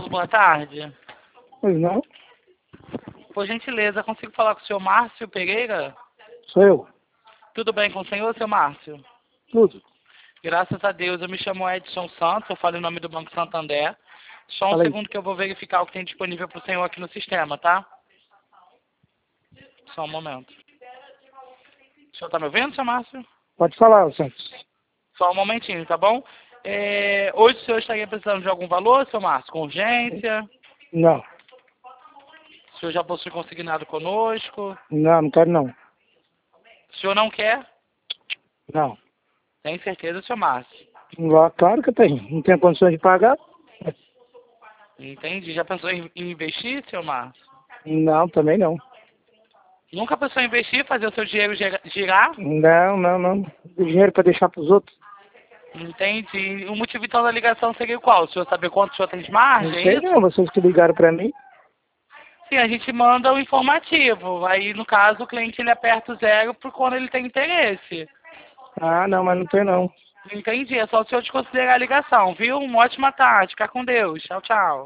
boa tarde. Pois não, Por gentileza, consigo falar com o senhor Márcio Pereira? sou eu. Tudo bem com o senhor, seu Márcio? Tudo. Graças a Deus, eu me chamo Edson Santos, eu falo em nome do Banco Santander. Só um Fala aí. segundo que eu vou verificar o que tem disponível para o senhor aqui no sistema, tá? Só um momento. O senhor tá me ouvindo, seu Márcio? Pode falar, Santos. Só um momentinho, tá bom? Hoje o senhor estaria precisando de algum valor, seu Márcio? Com urgência? Não, O senhor já possui consignado conosco? não quero não. O senhor não quer? Não. Tem certeza, seu Márcio? Claro que eu tenho. Não tenho condições de pagar? Entendi. Já pensou em investir, seu Márcio? Não, também não. Nunca pensou em investir, fazer o seu dinheiro girar? Não. Dinheiro para deixar para os outros? Entendi. O motivo então da ligação seria qual? O senhor saber quanto o senhor tem de Não margem, é sei isso? não, vocês que ligaram para mim. Sim, a gente manda o informativo. Aí, no caso, o cliente ele aperta o 0 por quando ele tem interesse. Ah, não, mas não tem não. Entendi. É só o senhor desconsiderar a ligação, viu? Uma ótima tarde. Fica com Deus. Tchau, tchau.